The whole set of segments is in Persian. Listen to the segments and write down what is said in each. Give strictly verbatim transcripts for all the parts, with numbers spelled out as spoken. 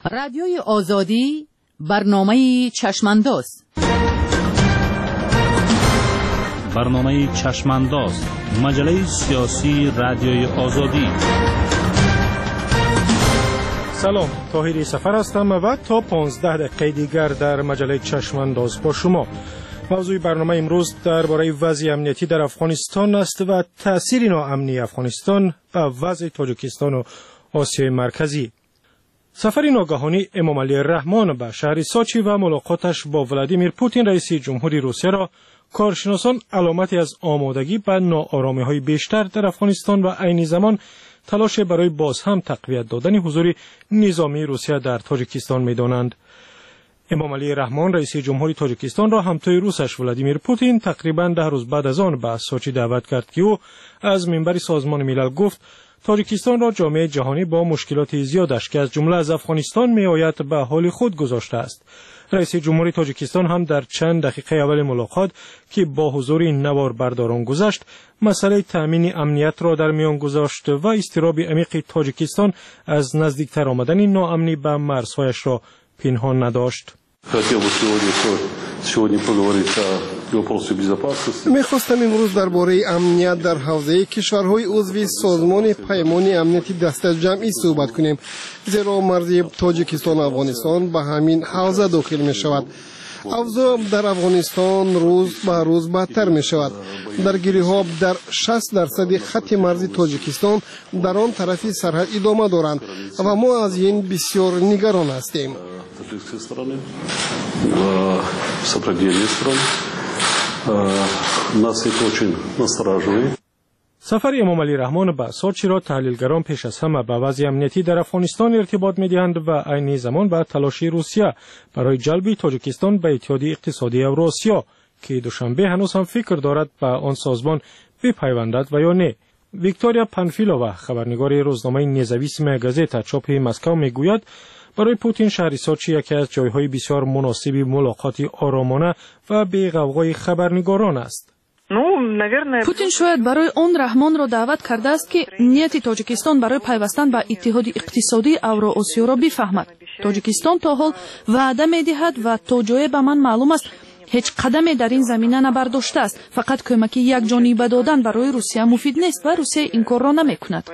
رادیوی آزادی برنامه چشمانداز. برنامه چشمانداز، مجله سیاسی رادیوی آزادی. سلام، طاهری سفر هستم و تا پانزده دقیقه دیگر در مجله چشمانداز با شما. موضوع برنامه امروز درباره وضع امنیتی در افغانستان است و تأثیر ناامنی افغانستان به وضع تاجیکستان و آسیای مرکزی. سفر ناگهانی امام علی رحمان به شهر سوچی و ملاقاتش با ولادیمیر پوتین رئیس جمهوری روسیه را کارشناسان علامتی از آمادگی به ناآرامی‌های بیشتر در افغانستان و عین زمان تلاش برای باز هم تقویت دادن حضور نظامی روسیه در تاجیکستان می‌دانند. امام علی رحمان رئیس جمهوری تاجیکستان را همتای روسش ولادیمیر پوتین تقریباً ده روز بعد از آن به سوچی دعوت کرد که او از منبر سازمان ملل گفت تاجیکستان را جامعه جهانی با مشکلات زیادش که از جمله از افغانستان میآید به حال خود گذاشته است. رئیس جمهوری تاجیکستان هم در چند دقیقه اول ملاقات که با حضور این نوار برداران گذشت، مسئله تأمین امنیت را در میان گذاشت و اضطراب عمیق تاجیکستان از نزدیکتر آمدن ناامنی به مرزهایش را پنهان نداشت. می‌خواستم امروز درباره امنیت در حوزه کشورهای عضو سازمان پیمان امنیتی دست جمعی صحبت کنیم، زیرا مرزی تاجیکستان و افغانستان به همین حوزه داخل می‌شود. اوضاع در افغانستان روز به روز بدتر می شود. درگیری‌ها در شصت درصد خط مرزی تاجیکستان در آن طرف سرحد ادامه دارند و ما از این بسیار نگران هستیم. سفر امام علی رحمان به سوچی را تحلیلگران پیش از همه به وضع امنیتی در افغانستان ارتباط می‌دهند و عین زمان به تلاش روسیه برای جلب تاجیکستان به اتحادیه اقتصادی اوراسیا که دوشنبه هنوز هم فکر دارد به آن سازمان بپیوندد و یا نه. ویکتوریا پانفیلووا خبرنگار روزنامه نزاویسمه گازتا چاپ مسکو میگوید برای پوتین شهر سوچی یکی از جایهای بسیار مناسب ملاقاتی آرامانه و بی غوغای خبرنگاران است. پوتین شاید برای آن رحمان را دعوت کرده است که نیت تاجیکستان برای پیوستن به اتحاد اقتصادی اوراسیا را بفهمد. تاجیکستان تا حال وعده می‌دهد و تا جای به من معلوم است هیچ قدمی در این زمینه نبرداشته است. فقط کمک یک جانبه دادن برای روسیه مفید نیست و روسیه این کار را نمی‌کند.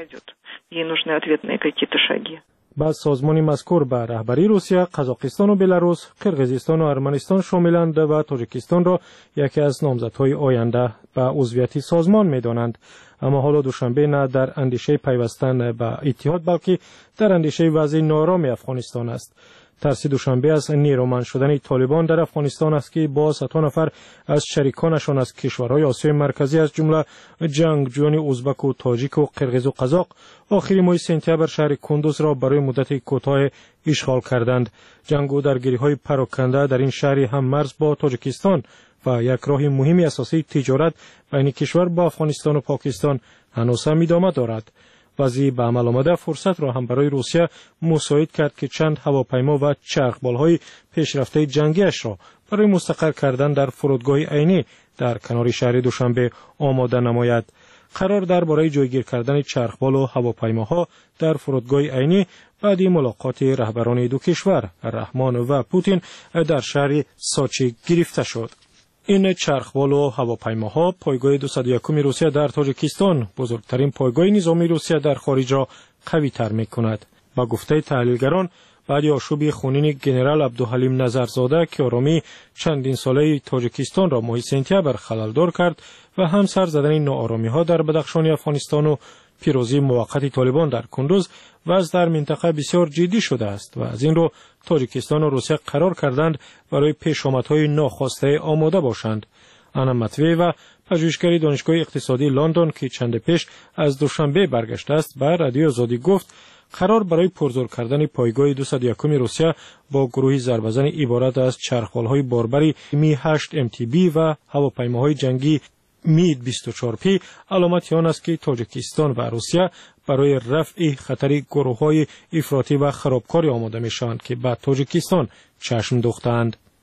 بعد سازمان مذکور به رهبری روسیه، قزاقستان و بلاروس، قرقیزستان و ارمنستان شاملند و تاجیکستان را یکی از نامزدهای آینده به عضویت سازمان می‌دانند. اما حالا دوشنبه نه در اندیشه پیوستن به اتحاد بلکه در اندیشه وضع ناآرام افغانستان است. ترس دوشنبه از نیرومند شدن طالبان در افغانستان است که با صد نفر از شریکانشان از کشورهای آسیای مرکزی از جمله جنگجویان ازبک و تاجیک و قرقیز و قزاق آخر ماه سپتامبر شهر کندوز را برای مدت کوتاه اشغال کردند. جنگ و درگیری‌های پراکنده در این شهر هم مرز با تاجیکستان و یک راه مهمی اساسی تجارت بین کشور با افغانستان و پاکستان هنوز هم ادامه دارد. وضعی به عمل آمده فرصت را هم برای روسیه مساعد کرد که چند هواپیما و چرخبال‌های پیشرفته جنگیش را برای مستقر کردن در فرودگاه عینی در کنار شهر دوشنبه آماده نماید. قرار درباره جایگیر کردن چرخبال و هواپیماها در فرودگاه عینی بعد ملاقات رهبران دو کشور رحمان و پوتین در شهر سوچی گرفته شد. این چرخبال و هواپیماها پایگاه دویست و یک روسیه در تاجیکستان، بزرگترین پایگاه نظامی روسیه در خارج را قوی تر می کند. با گفته تحلیلگران بعد آشوب خونین گنرال عبدالحلیم نظرزاده که آرامی چندین ساله تاجیکستان را ماه سپتامبر خللدار کرد و هم سر زدن ناآرامی ها در بدخشان افغانستان و پیروزی موقت طالبان در کندوز وضع در منطقه بسیار جدی شده است و از این رو تاجیکستان و روسیه قرار کردند برای پیشامدهای ناخواسته آماده باشند. انا متوی و پژوهشگر دانشگاه اقتصادی لندن که چند پیش از دوشنبه برگشته است به رادیو آزادی گفت قرار برای پرزور کردن پایگاه دویست و یک روسیه با گروهی ضربه‌زن عبارت از چرخبال‌های باربری می هشت ام تی بی و هواپیماهای جنگی مید بیست و چهار پی علامتی آن است که تاجیکستان و روسیه برای رفع خطر گروه‌های افراطی و خرابکاری آماده می‌شوند که به تاجیکستان چشم دوختند.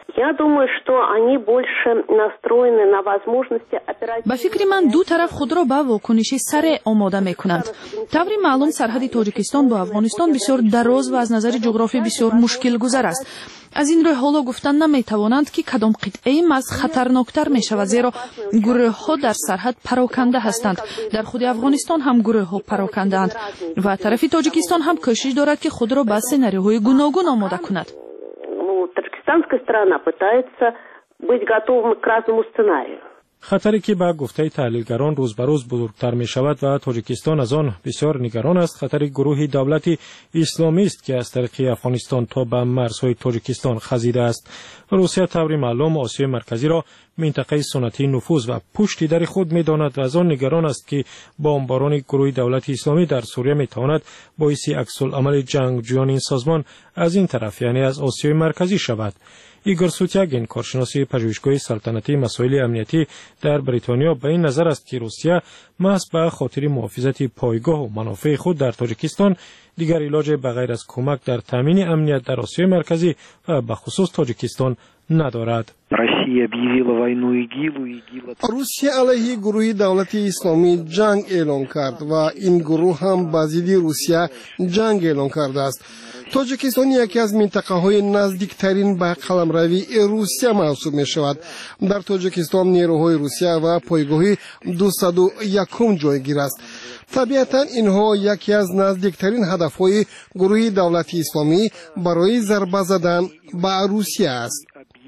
ба фикри ман ду тараф худро ба вокуниши саре омода мекунанд. таври маълум сарҳади тоҷикистон бо афғонистон бисёр дароз ва аз назари ҷуғрофӣ бисёр мушкилгузар аст. аз ин рӯ ҳоло гуфтан наметавонанд ки кадом қитъаи маз хатарноктар мешавад, зеро гурӯҳҳо дар сарҳад пароканда ҳастанд. дар худи афғонистон ҳам гурӯҳҳо парокандаанд ва тарафи тоҷикистон ҳам кӯшиш дорад ки худро ба сенариоҳои гуногун омода кунад. Таджикистанская сторона пытается быть готовым к разному сценарию. خطری که با گفته تحلیلگران روز به روز بزرگتر می شود و تاجیکستان از آن بسیار نگران است، خطر گروهی دولت اسلامی است که از طریق افغانستان تا به مرزهای تاجیکستان خزیده است. روسیه طوری معلوم آسیای مرکزی را منطقه سنتی نفوذ و پشت در خود می داند و از آن نگران است که بمباران گروه دولت اسلامی در سوریه می تواند باعث عکس العمل جنگجویان این سازمان از این طرف یعنی از آسیای مرکزی شود. ایگور سوتیاگین، کارشناس پژوهشگاه سلطنتی مسائل امنیتی در بریتانیا، به این نظر است که روسیه محض به خاطر محافظت پایگاه و منافع خود در تاجیکستان دیگر علاج بغیر از کمک در تامین امنیت در آسیای مرکزی و به خصوص تاجیکستان ندارد. روسیه علیه گروه دولت اسلامی جنگ اعلام کرد و این گروه هم با ضد روسیه جنگ اعلام کرده است. تاجیکستان یکی از منطقه‌های نزدیکترین به قلمروی روسیه محسوب می‌شود. در تاجیکستان نیروهای روسیه و پایگاه دویست و یک جایگیر است. طبیعتاً اینها یکی از نزدیکترین هدف‌های گروه دولت اسلامی برای ضربه زدن به روسیه است.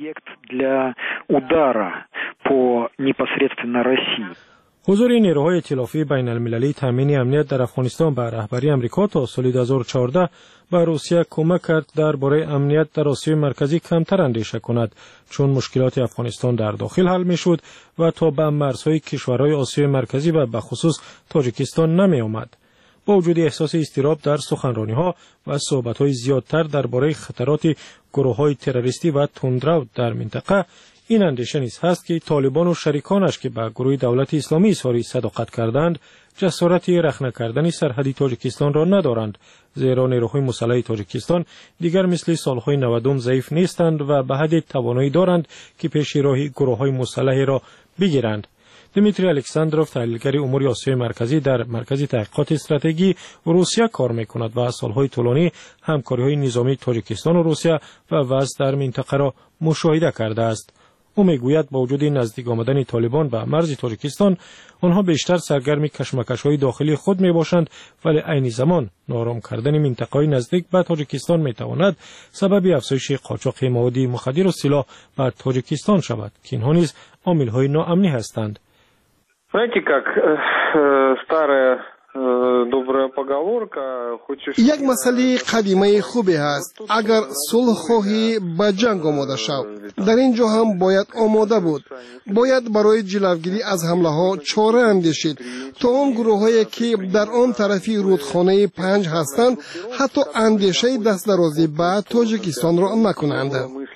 حضور نیروهای ائتلافی بین المللی تامین امنیت در افغانستان به رهبری امریکا تا سال دو هزار و چهارده به روسیه کمک کرد درباره امنیت در آسیای مرکزی کمتر اندیشه کند، چون مشکلات افغانستان در داخل حل میشد و تا به مرزهای کشورهای آسیای مرکزی و به خصوص تاجیکستان نمی آمد. با وجود احساس اضطراب در سخنرانی‌ها و صحبت‌های زیادتر درباره خطرات گروه‌های تروریستی و تندرو در منطقه، این اندیشه نیز هست که طالبان و شریکانش که به گروه دولت اسلامی اظهار صداقت کردند، جسارت رخنه کردن سرحدی تاجیکستان را ندارند، زیرا نیروهای مسلح تاجیکستان دیگر مثل سالهای نودم ضعیف نیستند و به حد توانایی دارند که پیش راه گروه‌های مسلح را بگیرند. دمیتری الکساندروف، تحلیلگر امور آسیای مرکزی در مرکز تحقیقات استراتژی روسیه کار می‌کند و سالهای طولانی همکاری‌های نظامی تاجیکستان و روسیه و وضع در منطقه را مشاهده کرده است. او میگوید با وجود نزدیک آمدن طالبان به مرز تاجیکستان، آنها بیشتر سرگرم کشمکش‌های داخلی خود میباشند، ولی عین زمان نارام کردن منطقه‌های نزدیک به تاجیکستان میتواند سبب افزایش قاچاق مواد مخدر و سلاح به تاجیکستان شود که اینها نیز عامل‌های ناامنی هستند. Знаете, как старая добрая поговорка, хочешь... یک مسئله قدیمه خوبی هست: اگر صلح خواهی به جنگ آماده شو. در اینجا هم باید آماده بود. باید برای جلوگیری از حمله ها چاره اندیشید تا آن گروه هایی که در آن طرفی رودخانه پنج هستند حتی اندیشه دست درازی به تاجیکستان را نکنند.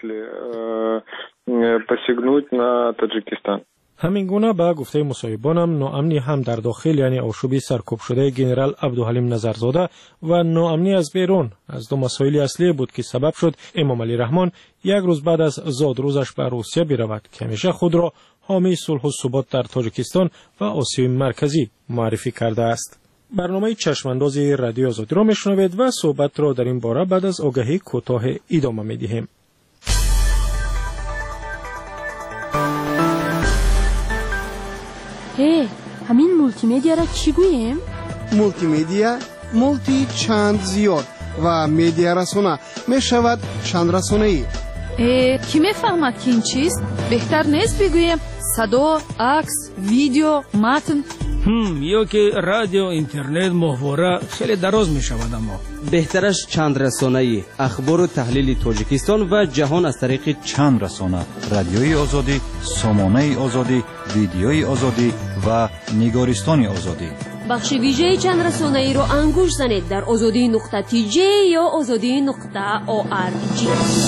посягнуть на Таджикистан. همین گونه به گفته مصاحبانم ناامنی هم در داخل یعنی آشوبی سرکوب شده جنرال عبدالحلیم نظرزاده و ناامنی از بیرون از دو مسائل اصلی بود که سبب شد امام علی رحمان یک روز بعد از زاد روزش به روسیه برود که همیشه خود را حامی صلح و ثبات در تاجیکستان و آسیای مرکزی معرفی کرده است. برنامه چشمانداز رادیو آزادی را میشنوید و صحبت را در این باره بعد از آگهی کوتاه ادامه میدهیم. هی، همین مولتی میدیا را چی گوییم؟ مولتی میدیا، مولتی چند زیاد و میدیا رسانه می شود چند رسانه ای. کی میفهمد که این چیست؟ بهتر نیست بگوییم صدا، عکس، ویدیو، متن؟ هم یا که رادیو، اینترنت، محوره خیلی دراز می شود. اما بهترش چند رسانه‌ای، اخبار و تحلیل تاجیکستان و جهان از طریق چند رسانه: رادیوی آزادی، سامانه آزادی، ویدیوی آزادی و نگارستان آزادی. بخش ویژه چند رسانه‌ای رو انگوش زنید در آزادی نقطه تی جی یا آزادی نقطه او آر جی.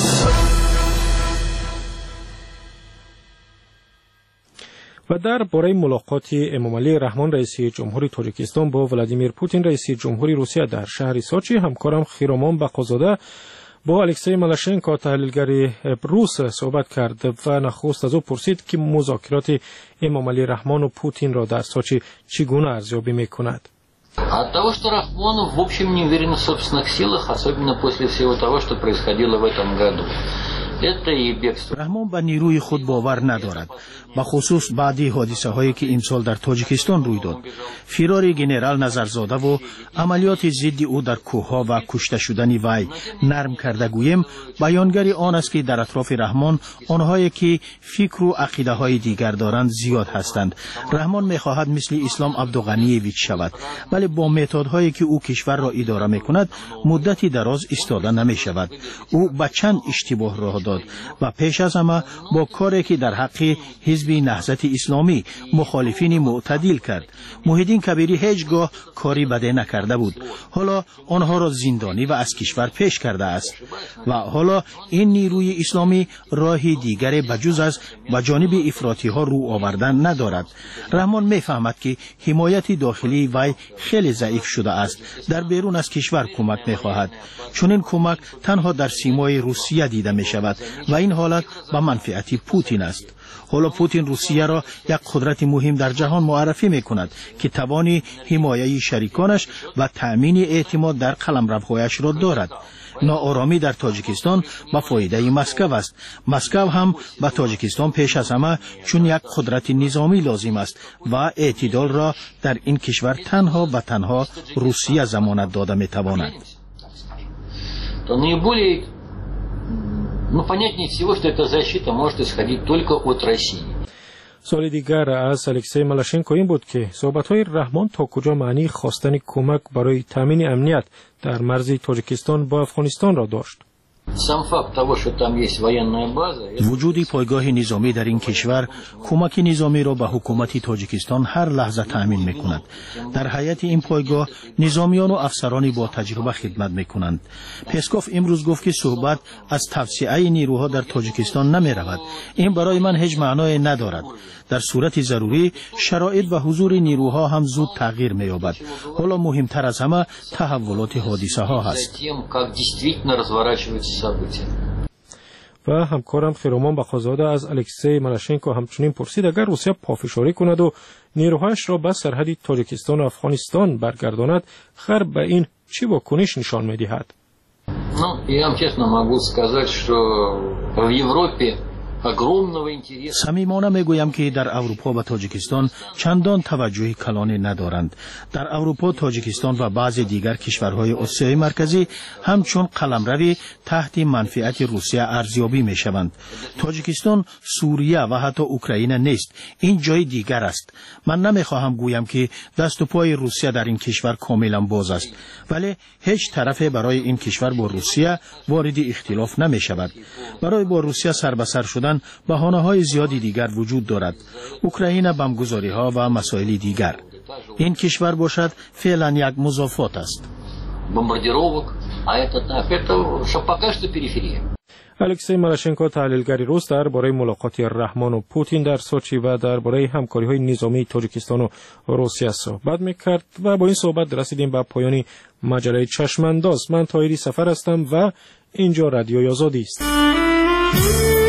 و در باره ملاقات امام علی رحمان رئیس جمهوری تاجیکستان با ولادیمیر پوتین رئیس جمهوری روسیه در شهر سوچی، همکارم خیرامان بقازاده با الکسی مالاشنکو تحلیلگر روس صحبت کرد و نخست از او پرسید که مذاکرات امام علی رحمان و پوتین را در سوچی چگونه ارزیابی میکند. От того, что Рахмон в общем не уверен в собственных силах, особенно после всего того, что происходило в этом году. رحمان به نیروی خود باور ندارد، به خصوص بعدی حادثه هایی که امسال در تاجیکستان روی داد. فرار گنرال نظرزاده و عملیات ضد او در کوهها و کشته شدن وی نرم کرده گویم بیانگر آن است که در اطراف رحمان آنهایی که فکر و عقیده های دیگر دارند زیاد هستند. رحمان میخواهد مثل اسلام عبدالغنیویچ شود، ولی با متدهایی که او کشور را اداره میکند مدتی دراز ایستاده نمی شود. او به چند اشتباه راه داد و پیش از همه با کاری که در حق حزب نهضت اسلامی مخالفین معتدل کرد. محیدین کبیری هیچگاه کاری بده نکرده بود، حالا آنها را زندانی و از کشور پیش کرده است و حالا این نیروی اسلامی راهی دیگر بجز از به جانب افراطی ها رو آوردن ندارد. رحمان میفهمد که حمایت داخلی وی خیلی ضعیف شده است، در بیرون از کشور کمک میخواهد، چون این کمک تنها در سیمای روسیه دیده می شود و این حالت به منفعت پوتین است. حالا پوتین روسیه را یک قدرت مهم در جهان معرفی می کند که توان حمایت شریکانش و تأمین اعتماد در قلمروهایش را دارد. ناآرامی در تاجیکستان به فایده مسکو است. مسکو هم به تاجیکستان پیش از همه چون یک قدرت نظامی لازم است و اعتدال را در این کشور تنها و تنها روسیه ضمانت داده می تواند. Ну, понятнее всего, что эта защита может исходить только от России. سوال دیگر از الکسی مالاشنکو این بود که صحبت‌های رحمان تا کجا معنی خواستن کمک برای تامین امنیت در مرز تاجیکستان با افغانستان را داشت. وجود پایگاه نظامی در این کشور کمک نظامی را به حکومت تاجیکستان هر لحظه تأمین می‌کند. در حیات این پایگاه نظامیان و افسرانی با تجربه خدمت می‌کنند. پسکوف امروز گفت که صحبت از توسعه نیروها در تاجیکستان نمی‌رود. این برای من هیچ معنای ندارد. در صورت ضروری شرایط و حضور نیروها هم زود تغییر می‌یابد. حالا مهمتر از همه تحولات حادثه ها هست. و همکارم خیرومان بخازاده از الکسی مالاشنکو همچنین پرسید اگر روسیه پافشاری کند و نیروهایش را به سرحد تاجیکستان و افغانستان برگرداند خر به این چی واکنش نشان می‌دهد؟ Ну, я вам честно могу сказать, что в Европе صمیمانه میگویم که در اروپا و تاجیکستان چندان توجه کلانی ندارند. در اروپا، تاجیکستان و بعضی دیگر کشورهای آسیای مرکزی همچون قلمروی تحت منفعت روسیه ارزیابی می شوند. تاجیکستان سوریه و حتی اوکراین نیست، این جای دیگر است. من نمیخواهم گویم که دست و پای روسیه در این کشور کاملا باز است، ولی هیچ طرفی برای این کشور با روسیه وارد اختلاف نمی شود. برای با روسیه سر به سر شدن بهانه‌های زیادی دیگر وجود دارد. اوکراین، بمبگذاری‌ها و مسائل دیگر. این کشور باشد فعلا یک مضافات است. بمباردировок, а это так, это что пока что периферия. الکسی مالاشنکو تحلیلگر روس درباره ملاقات رحمان و پوتین در سوچی و درباره همکاری‌های نظامی تاجیکستان و روسیه صحبت می‌کرد و با این صحبت رسیدیم به پایان مجله چشمانداز. من طاهری سفر هستم و اینجا رادیوی آزادی است.